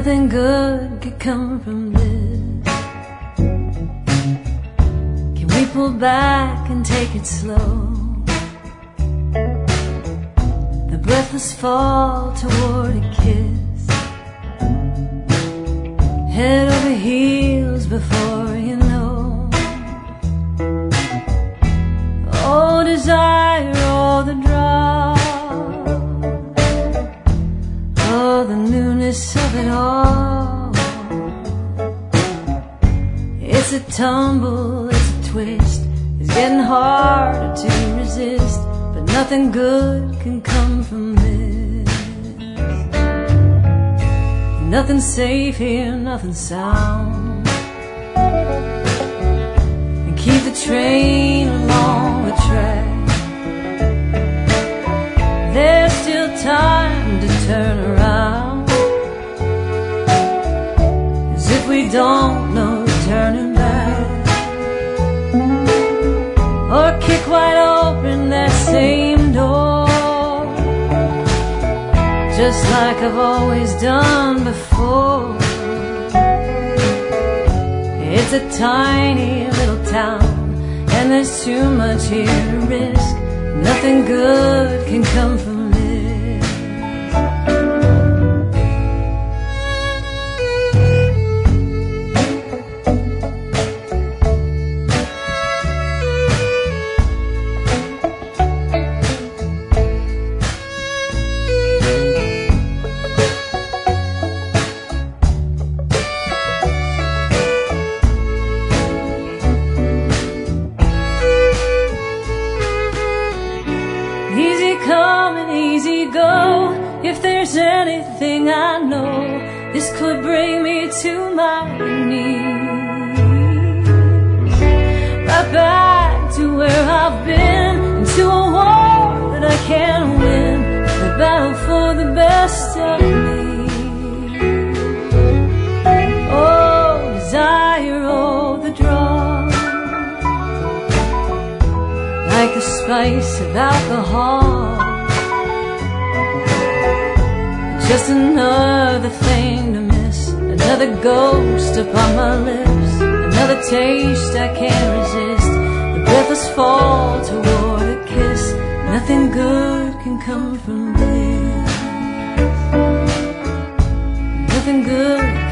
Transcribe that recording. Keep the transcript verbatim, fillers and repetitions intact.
Nothing good could come from this. Can we pull back and take it slow? The breathless fall toward a kiss, head over heels before you know. Oh, desire, oh, the draw, oh, the newness of it all. It's a tumble, it's a twist, it's getting harder to resist, but nothing good can come from this. Nothing safe here, nothing sound, and keep the train along the track. There's still time to turn around, as if we don't know turning back, or kick wide open that same door, just like I've always done before. It's a tiny little town, and there's too much here to risk. Nothing good can come from this. Easy come and easy go. If there's anything I know, this could bring me to my knees, right back to where I've been, into a war that I can't win, the battle for the best of me. Oh, desire, oh, the draw, like the spice of alcohol, just another thing to miss, another ghost upon my lips, another taste I can't resist, the breathless fall toward a kiss. Nothing good can come from this. Nothing good